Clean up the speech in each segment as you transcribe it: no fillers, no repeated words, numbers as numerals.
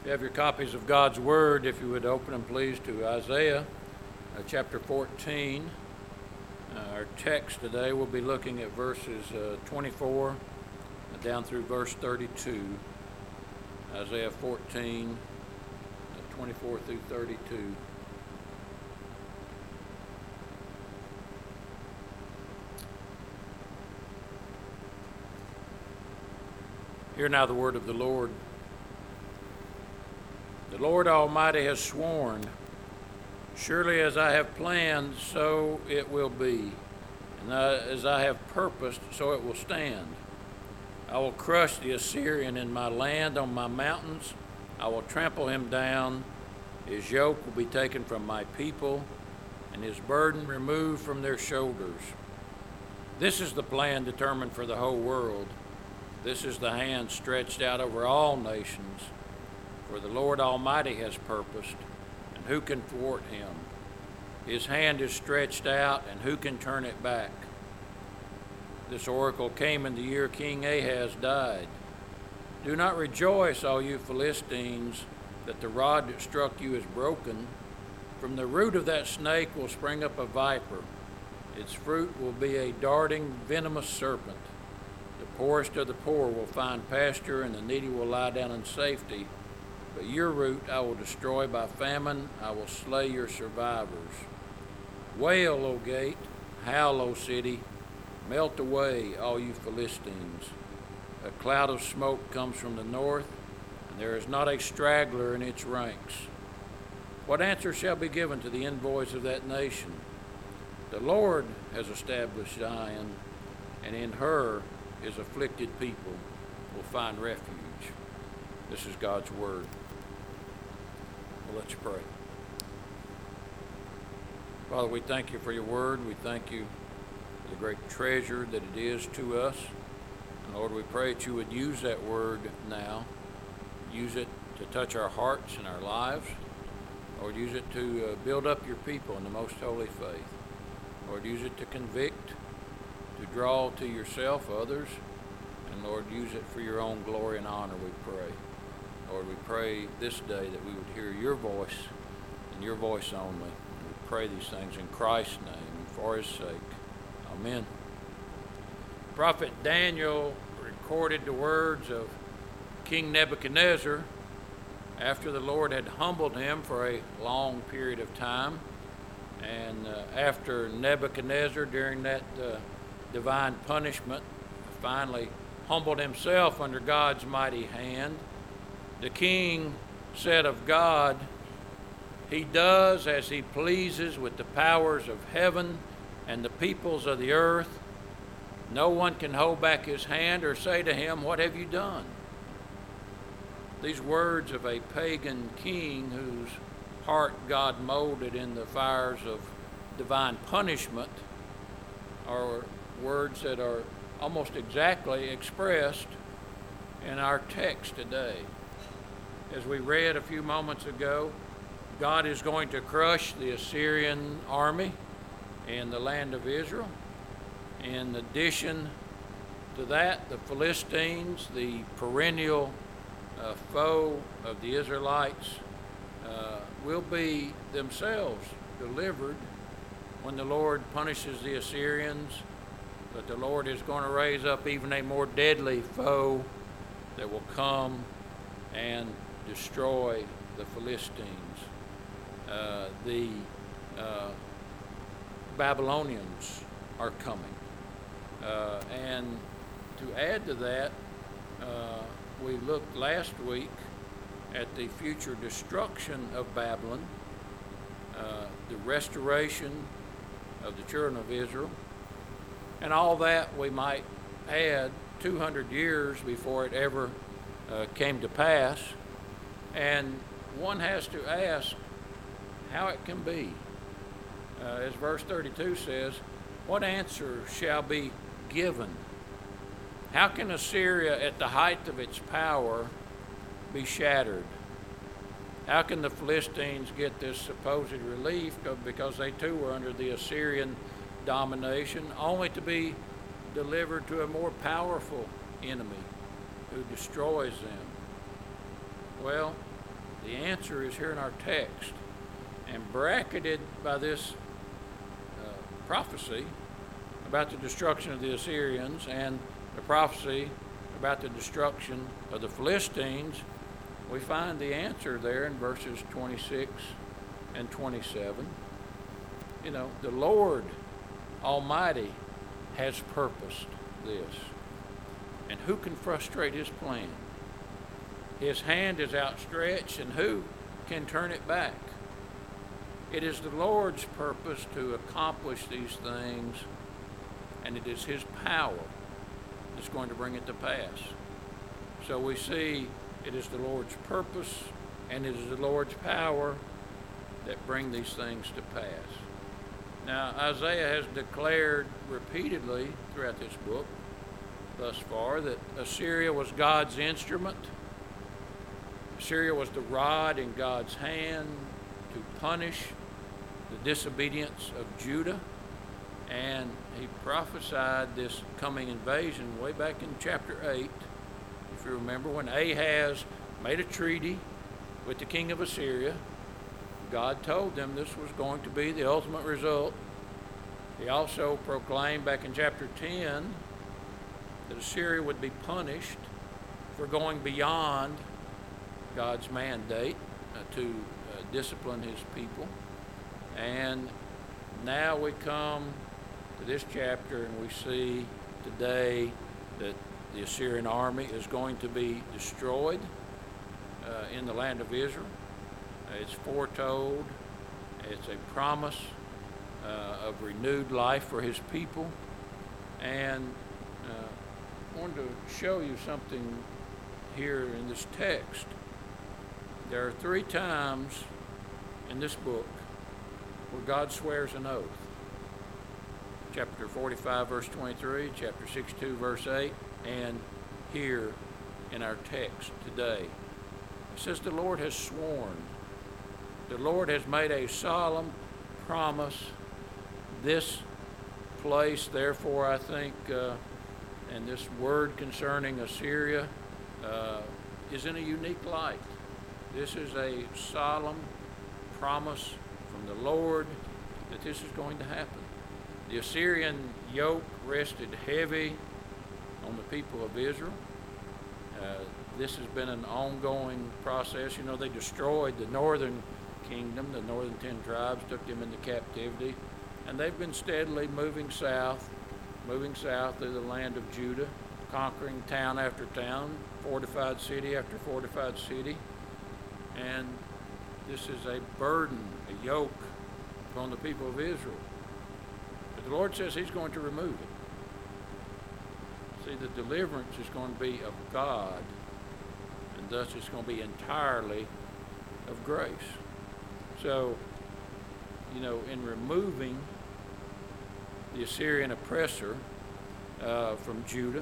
You have your copies of God's Word, if you would open them please to Isaiah chapter 14. Our text today will be looking at verses 24 down through verse 32. Isaiah 14, 24 through 32. Hear now the word of the Lord. The Lord Almighty has sworn, surely as I have planned, so it will be, and as I have purposed, so it will stand. I will crush the Assyrian in my land on my mountains. I will trample him down. His yoke will be taken from my people, and his burden removed from their shoulders. This is the plan determined for the whole world. This is the hand stretched out over all nations. For the Lord Almighty has purposed, and who can thwart him? His hand is stretched out, and who can turn it back? This oracle came in the year King Ahaz died. Do not rejoice, all you Philistines, that the rod that struck you is broken. From the root of that snake will spring up a viper. Its fruit will be a darting, venomous serpent. The poorest of the poor will find pasture, and the needy will lie down in safety. But your root I will destroy by famine. I will slay your survivors. Wail, O gate. Howl, O city. Melt away, all you Philistines. A cloud of smoke comes from the north, and there is not a straggler in its ranks. What answer shall be given to the envoys of that nation? The Lord has established Zion, and in her his afflicted people will find refuge. This is God's word. Well, let's pray. Father, we thank you for your word. We thank you for the great treasure that it is to us. And Lord, we pray that you would use that word now. Use it to touch our hearts and our lives. Lord, use it to build up your people in the most holy faith. Lord, use it to convict, to draw to yourself others. And Lord, use it for your own glory and honor, we pray. Lord, we pray this day that we would hear your voice and your voice only. And we pray these things in Christ's name and for his sake. Amen. Prophet Daniel recorded the words of King Nebuchadnezzar after the Lord had humbled him for a long period of time. And after Nebuchadnezzar, during that divine punishment, finally humbled himself under God's mighty hand, the king said of God, he does as he pleases with the powers of heaven and the peoples of the earth. No one can hold back his hand or say to him, what have you done? These words of a pagan king whose heart God molded in the fires of divine punishment are words that are almost exactly expressed in our text today. As we read a few moments ago, God is going to crush the Assyrian army in the land of Israel. In addition to that, the Philistines, the perennial foe of the Israelites, will be themselves delivered when the Lord punishes the Assyrians. But the Lord is going to raise up even a more deadly foe that will come and destroy the Philistines. The Babylonians are coming. And to add to that, we looked last week at the future destruction of Babylon, the restoration of the children of Israel, and all that we might add 200 years before it ever came to pass. And one has to ask how it can be. As verse 32 says, what answer shall be given? How can Assyria at the height of its power be shattered? How can the Philistines get this supposed relief because they too were under the Assyrian domination, only to be delivered to a more powerful enemy who destroys them? Well, The answer is here in our text. And bracketed by this prophecy about the destruction of the Assyrians and the prophecy about the destruction of the Philistines, we find the answer there in verses 26 and 27. You know, the Lord Almighty has purposed this. And who can frustrate his plan? His hand is outstretched, and who can turn it back? It is the Lord's purpose to accomplish these things, and it is his power that's going to bring it to pass. So we see it is the Lord's purpose and it is the Lord's power that bring these things to pass. Now, Isaiah has declared repeatedly throughout this book thus far that Assyria was God's instrument. Assyria was the rod in God's hand to punish the disobedience of Judah. And he prophesied this coming invasion way back in chapter 8, if you remember, when Ahaz made a treaty with the king of Assyria. God told them this was going to be the ultimate result. He also proclaimed back in chapter 10 that Assyria would be punished for going beyond God's mandate to discipline his people. And now we come to this chapter and we see today that the Assyrian army is going to be destroyed in the land of Israel. It's foretold. It's a promise of renewed life for his people. And I wanted to show you something here in this text. There are 3 times in this book where God swears an oath. Chapter 45, verse 23, chapter 62, verse 8, and here in our text today. It says the Lord has sworn. The Lord has made a solemn promise. This place, therefore, I think, and this word concerning Assyria is in a unique light. This is a solemn promise from the Lord that this is going to happen. The Assyrian yoke rested heavy on the people of Israel. This has been an ongoing process. You know, they destroyed the northern kingdom, the northern 10 tribes, took them into captivity, and they've been steadily moving south through the land of Judah, conquering town after town, fortified city after fortified city. And this is a burden, a yoke upon the people of Israel. But the Lord says he's going to remove it. See, the deliverance is going to be of God, and thus it's going to be entirely of grace. So, you know, in removing the Assyrian oppressor from Judah,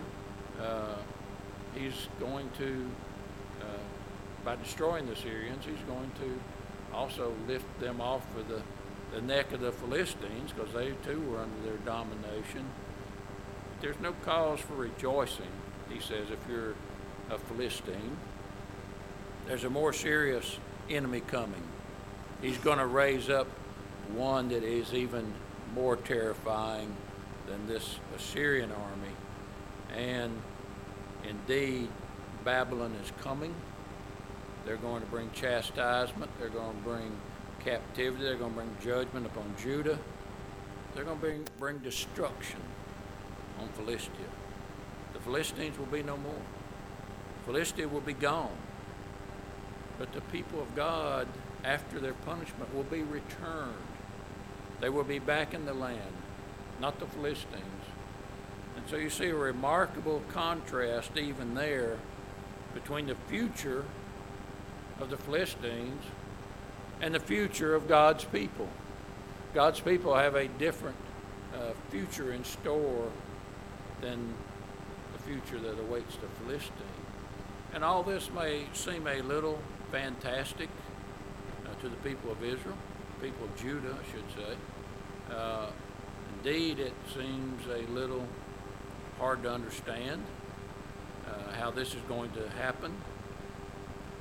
he's going to, by destroying the Assyrians, he's going to also lift them off of the neck of the Philistines, because they too were under their domination. There's no cause for rejoicing, he says, if you're a Philistine. There's a more serious enemy coming. He's going to raise up one that is even more terrifying than this Assyrian army. And indeed, Babylon is coming. They're going to bring chastisement. They're going to bring captivity. They're going to bring judgment upon Judah. They're going to bring destruction on Philistia. The Philistines will be no more. Philistia will be gone. But the people of God, after their punishment, will be returned. They will be back in the land, not the Philistines. And so you see a remarkable contrast even there between the future of the Philistines and the future of God's people. God's people have a different future in store than the future that awaits the Philistine. And all this may seem a little fantastic to the people of Israel, people of Judah, I should say. Indeed, it seems a little hard to understand how this is going to happen.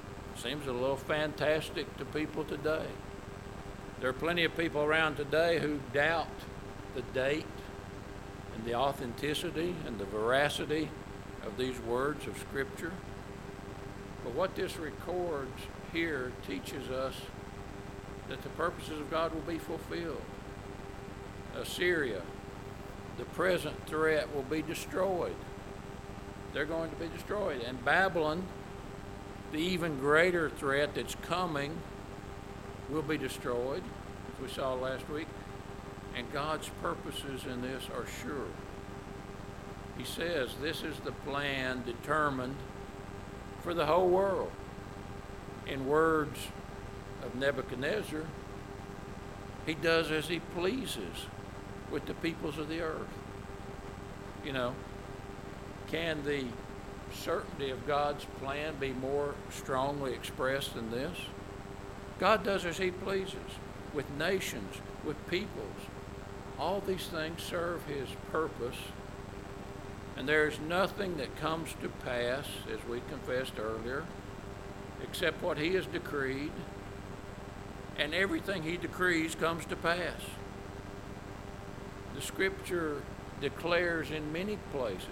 Seems a little fantastic to people today. There are plenty of people around today who doubt the date and the authenticity and the veracity of these words of Scripture. But what this records here teaches us that the purposes of God will be fulfilled. Assyria, the present threat, will be destroyed. They're going to be destroyed. And Babylon, the even greater threat that's coming, will be destroyed, as we saw last week. And God's purposes in this are sure. He says this is the plan determined for the whole world. In words of Nebuchadnezzar, he does as he pleases with the peoples of the earth. You know, can the certainty of God's plan be more strongly expressed than this? God does as he pleases with nations, with peoples. All these things serve his purpose. And there is nothing that comes to pass, as we confessed earlier, except what he has decreed. And everything he decrees comes to pass. The Scripture declares in many places,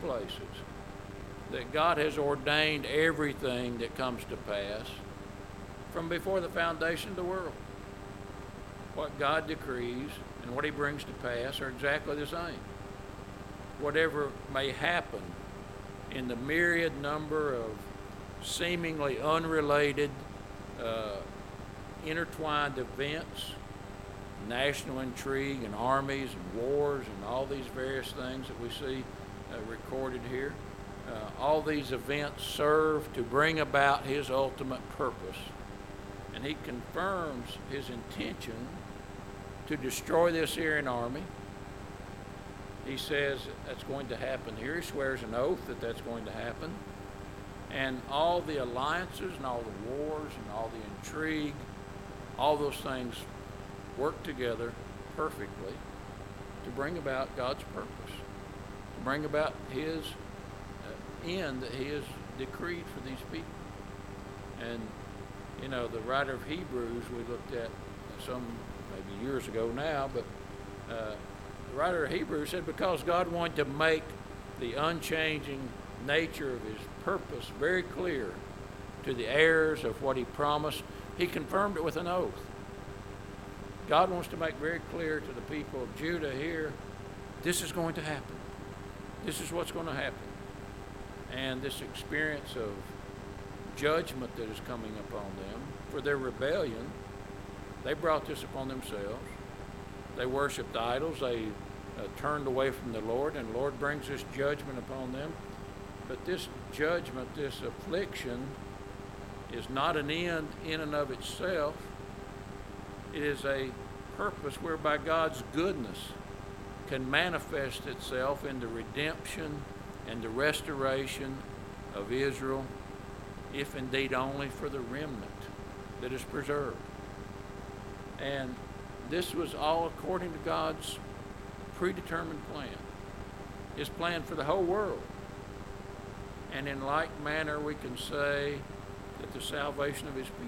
that God has ordained everything that comes to pass from before the foundation of the world. What God decrees and what he brings to pass are exactly the same. Whatever may happen in the myriad number of seemingly unrelated, intertwined events, national intrigue and armies and wars and all these various things that we see recorded here, all these events serve to bring about his ultimate purpose. And he confirms his intention to destroy the Assyrian army. He says that's going to happen here. He swears an oath that that's going to happen. And all the alliances and all the wars and all the intrigue, all those things work together perfectly to bring about God's purpose, to bring about his end that he has decreed for these people. And, you know, the writer of Hebrews, we looked at some maybe years ago now, but the writer of Hebrews said because God wanted to make the unchanging nature of his purpose very clear to the heirs of what he promised, he confirmed it with an oath. God wants to make very clear to the people of Judah here, this is going to happen. This is what's going to happen. And this experience of judgment that is coming upon them for their rebellion, they brought this upon themselves. They worshiped idols. They turned away from the Lord, and the Lord brings this judgment upon them. But this judgment, this affliction, is not an end in and of itself. It is a purpose whereby God's goodness can manifest itself in the redemption and the restoration of Israel, if indeed only for the remnant that is preserved. And this was all according to God's predetermined plan, his plan for the whole world. And in like manner, we can say that the salvation of his people,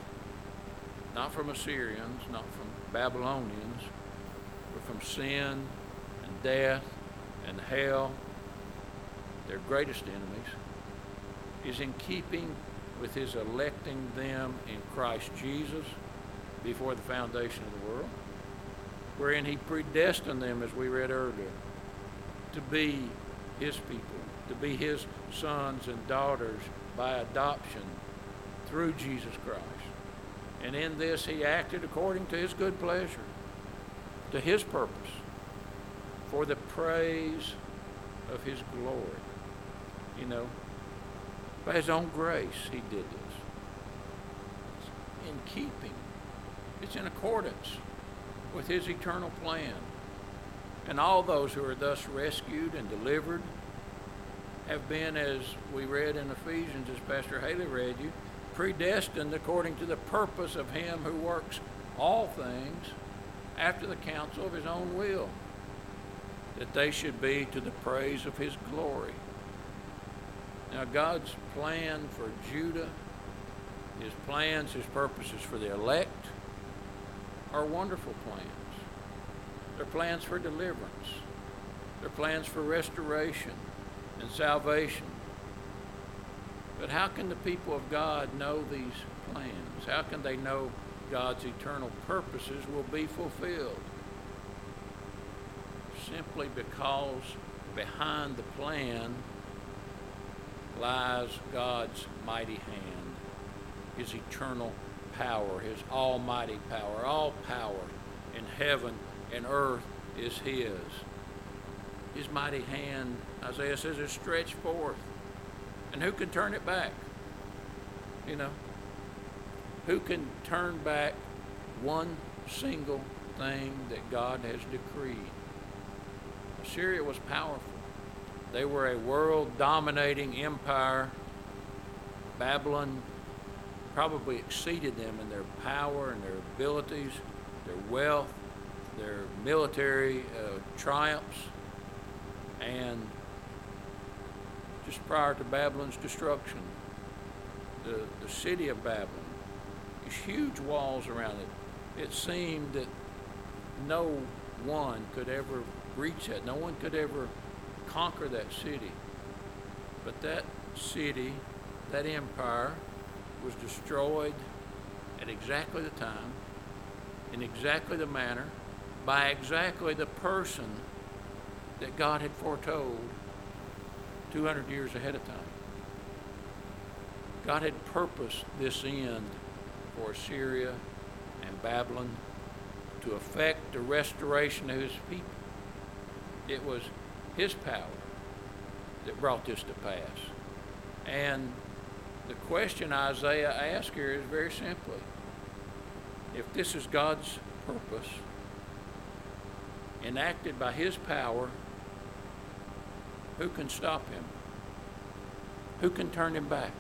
not from Assyrians, not from Babylonians, but from sin and death and hell, their greatest enemies, is in keeping with his electing them in Christ Jesus before the foundation of the world, wherein he predestined them, as we read earlier, to be his people, to be his sons and daughters by adoption through Jesus Christ. And in this he acted according to his good pleasure, to his purpose, for the praise of his glory. You know, by his own grace he did this. It's in keeping. It's in accordance with his eternal plan. And all those who are thus rescued and delivered have been, as we read in Ephesians, as Pastor Haley read you, predestined according to the purpose of him who works all things after the counsel of his own will, that they should be to the praise of his glory. Now, God's plan for Judah His plans, His purposes for the elect are wonderful plans. They're plans for deliverance. They're plans for restoration and salvation. But how can the people of God know these plans? How can they know God's eternal purposes will be fulfilled? Simply because behind the plan lies God's mighty hand, His eternal power, His almighty power. All power in heaven and earth is His. His mighty hand, Isaiah says, is stretched forth. And who can turn it back? You know, who can turn back one single thing that God has decreed? Assyria was powerful. They were a world-dominating empire. Babylon probably exceeded them in their power and their abilities, their wealth, their military triumphs. And just prior to Babylon's destruction, the city of Babylon, these huge walls around it, it seemed that no one could ever reach that. No one could ever conquer that city. But that city, that empire, was destroyed at exactly the time, in exactly the manner, by exactly the person that God had foretold 200 years ahead of time. God had purposed this end for Assyria and Babylon to effect the restoration of His people. It was His power that brought this to pass. And the question Isaiah asks here is very simply, if this is God's purpose, enacted by His power, who can stop Him? Who can turn Him back?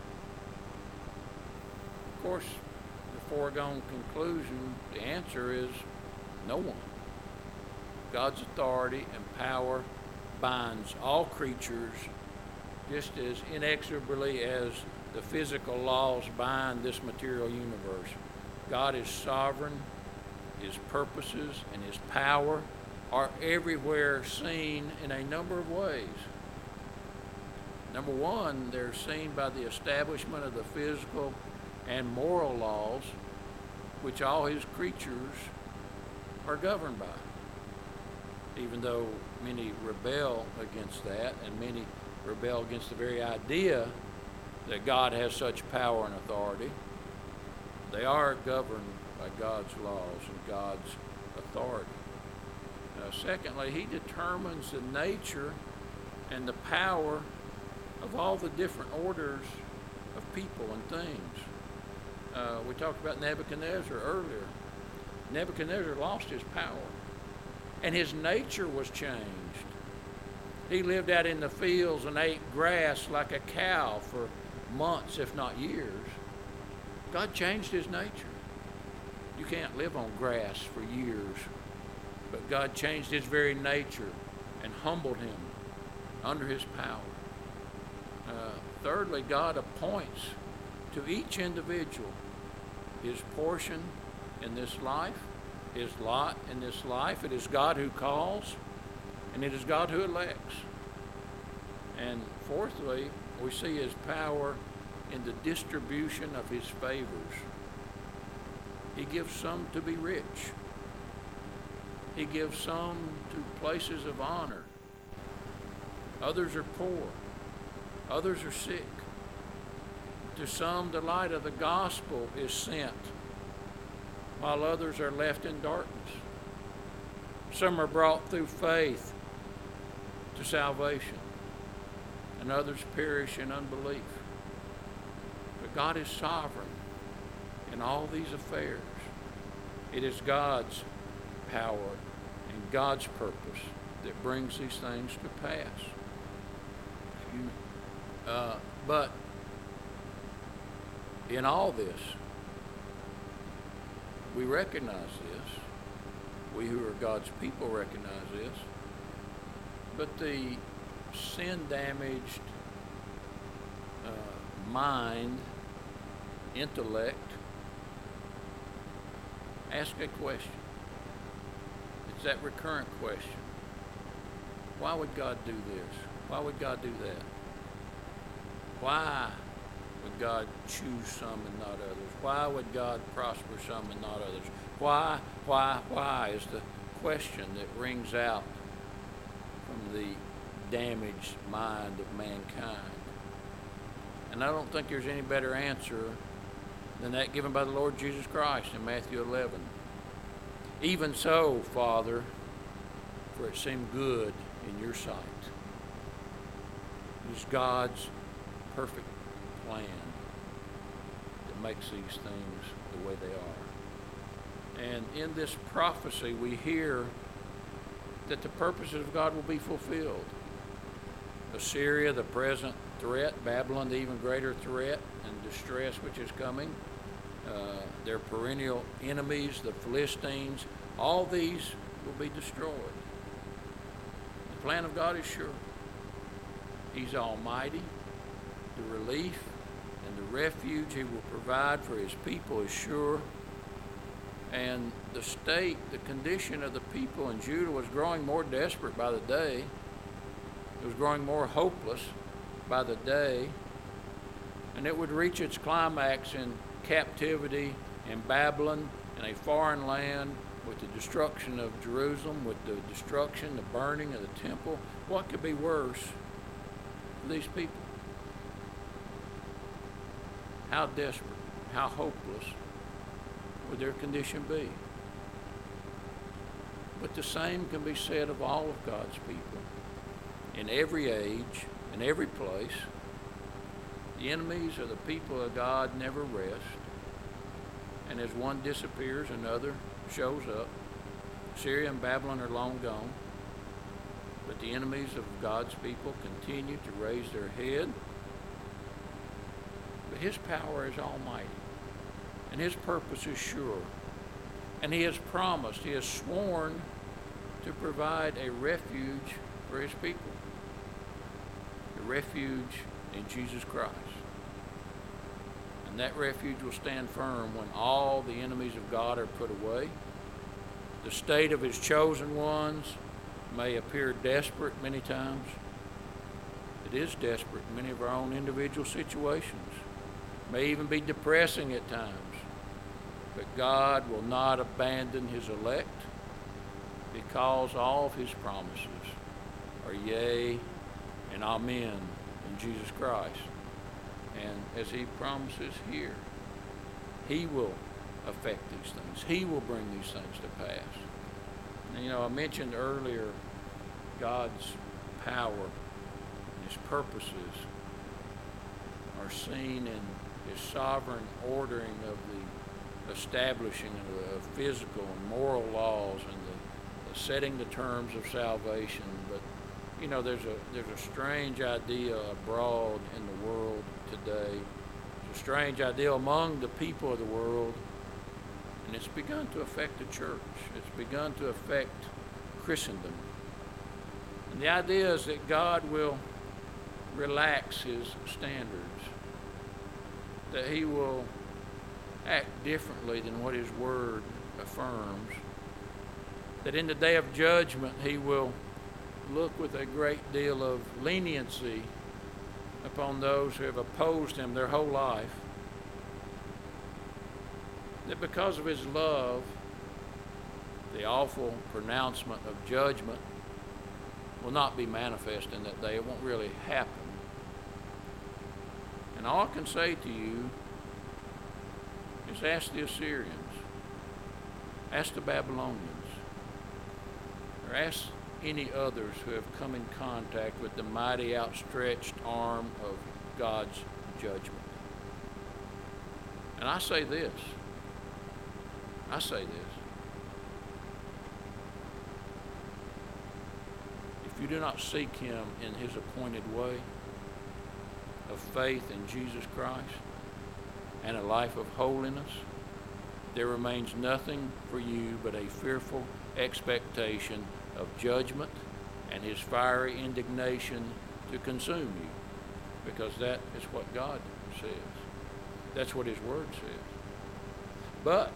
Of course, the foregone conclusion, the answer is no one. God's authority and power binds all creatures just as inexorably as the physical laws bind this material universe. God is sovereign. His purposes and His power are everywhere seen in a number of ways. Number one, they're seen by the establishment of the physical and moral laws which all His creatures are governed by. Even though many rebel against that, and many rebel against the very idea that God has such power and authority, they are governed by God's laws and God's authority. Secondly, He determines the nature and the power of all the different orders of people and things. We talked about Nebuchadnezzar earlier. Nebuchadnezzar lost his power, and his nature was changed. He lived out in the fields and ate grass like a cow for months, if not years. God changed his nature. You can't live on grass for years. But God changed his very nature and humbled him under his power. Thirdly, God appoints to each individual his portion in this life, his lot in this life. It is God who calls, and it is God who elects. And fourthly, we see his power in the distribution of his favors. He gives some to be rich. He gives some to places of honor. Others are poor. Others are sick. To some, the light of the gospel is sent, while others are left in darkness. Some are brought through faith to salvation, and others perish in unbelief. But God is sovereign in all these affairs. It is God's power and God's purpose that brings these things to pass. But in all this, we recognize this. We who are God's people recognize this. But the sin-damaged mind intellect, ask a question. It's that recurrent question. Why would God do this? Why would God do that? Why would God choose some and not others? Why would God prosper some and not others? Why is the question that rings out from the damaged mind of mankind. And I don't think there's any better answer than that given by the Lord Jesus Christ in Matthew 11. Even so, Father, for it seemed good in your sight. It is God's perfect plan that makes these things the way they are. And in this prophecy, we hear that the purposes of God will be fulfilled. Assyria, the present threat, Babylon, the even greater threat and distress which is coming, their perennial enemies, the Philistines, all these will be destroyed. The plan of God is sure. He's almighty. The relief and the refuge He will provide for His people is sure. And the state, the condition of the people in Judah was growing more desperate by the day. It was growing more hopeless by the day. And it would reach its climax in captivity in Babylon, in a foreign land, with the destruction of Jerusalem, with the destruction, the burning of the temple. What could be worse for these people? How desperate, how hopeless would their condition be? But the same can be said of all of God's people. In every age, in every place, the enemies of the people of God never rest. And as one disappears, another shows up. Syria and Babylon are long gone. But the enemies of God's people continue to raise their head. But His power is almighty. And His purpose is sure. And He has promised, He has sworn to provide a refuge for His people. A refuge in Jesus Christ. And that refuge will stand firm when all the enemies of God are put away. The state of His chosen ones may appear desperate many times. It is desperate in many of our own individual situations. It may even be depressing at times. But God will not abandon His elect, because all of His promises are yea and amen in Jesus Christ. And as He promises here, He will affect these things. He will bring these things to pass. And, I mentioned earlier God's power and His purposes are seen in His sovereign ordering of the establishing of physical and moral laws and the setting the terms of salvation. But there's a strange idea abroad in the world today. It's a strange idea among the people of the world, and it's begun to affect the church. It's begun to affect Christendom. And the idea is that God will relax His standards, that He will act differently than what His Word affirms, that in the day of judgment He will look with a great deal of leniency upon those who have opposed Him their whole life, that because of His love, the awful pronouncement of judgment will not be manifest in that day. It won't really happen. And all I can say to you is ask the Assyrians, ask the Babylonians, or ask any others who have come in contact with the mighty outstretched arm of God's judgment. And I say this. If you do not seek Him in His appointed way of faith in Jesus Christ and a life of holiness, there remains nothing for you but a fearful expectation of judgment and His fiery indignation to consume you, because that is what God says. That's what his word says. But,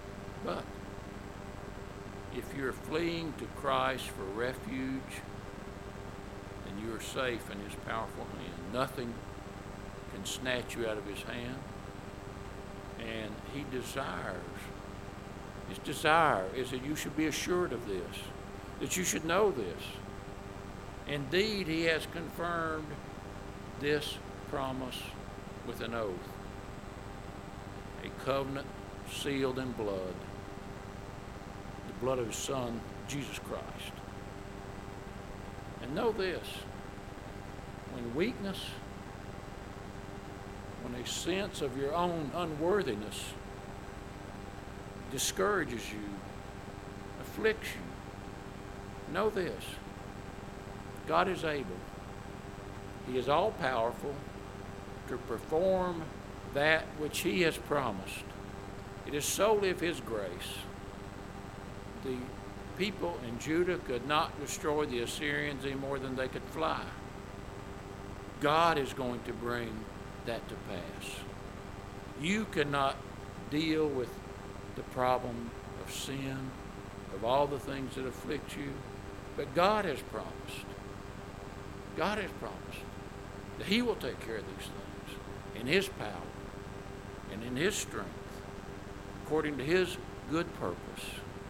if you're fleeing to Christ for refuge, then you are safe in his powerful hand. Nothing can snatch you out of his hand. And he desires, his desire is that you should be assured of this, that you should know this. Indeed, he has confirmed this promise with an oath, a covenant sealed in blood, the blood of his Son, Jesus Christ. And know this, when weakness, when a sense of your own unworthiness discourages you, afflicts you, know this, God is able. He is all-powerful to perform that which he has promised. It is solely of his grace. The people in Judah could not destroy the Assyrians any more than they could fly. God is going to bring that to pass. You cannot deal with the problem of sin, of all the things that afflict you, but God has promised. God has promised that he will take care of these things in his power and in his strength, according to his good purpose.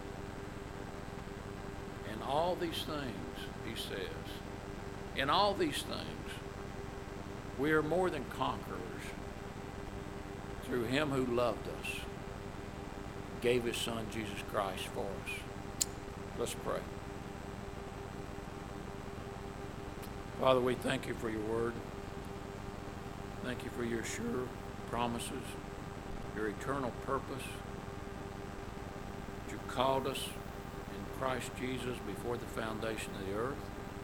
And all these things, he says, in all these things, we are more than conquerors through him who loved us, gave his Son, Jesus Christ, for us. Let's pray. Father, we thank you for your word. Thank you for your sure promises, your eternal purpose. That you called us in Christ Jesus before the foundation of the earth.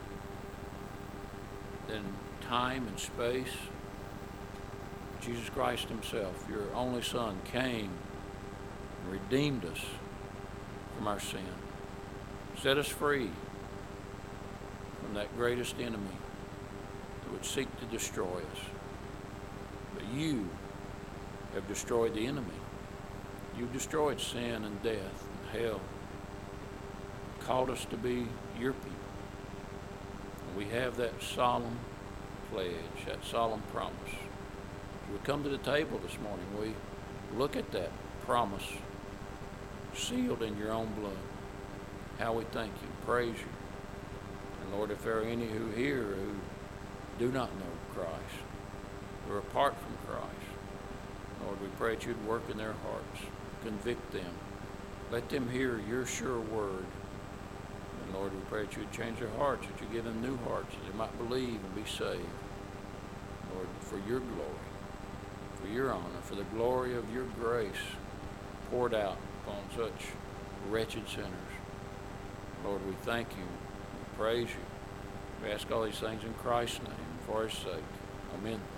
Then time and space, Jesus Christ himself, your only Son, came and redeemed us from our sin, set us free from that greatest enemy that would seek to destroy us. But you have destroyed the enemy. You've destroyed sin and death and hell, called us to be your people. And we have that solemn pledge, that solemn promise. As we come to the table this morning, we look at that promise sealed in your own blood. How we thank you, praise you. And Lord, if there are any who here who do not know Christ, who are apart from Christ, Lord, we pray that you'd work in their hearts, convict them, let them hear your sure word. And Lord, we pray that you'd change their hearts, that you give them new hearts, that they might believe and be saved. Lord, for your glory, for your honor, for the glory of your grace poured out upon such wretched sinners. Lord, we thank you, we praise you. We ask all these things in Christ's name, for his sake. Amen.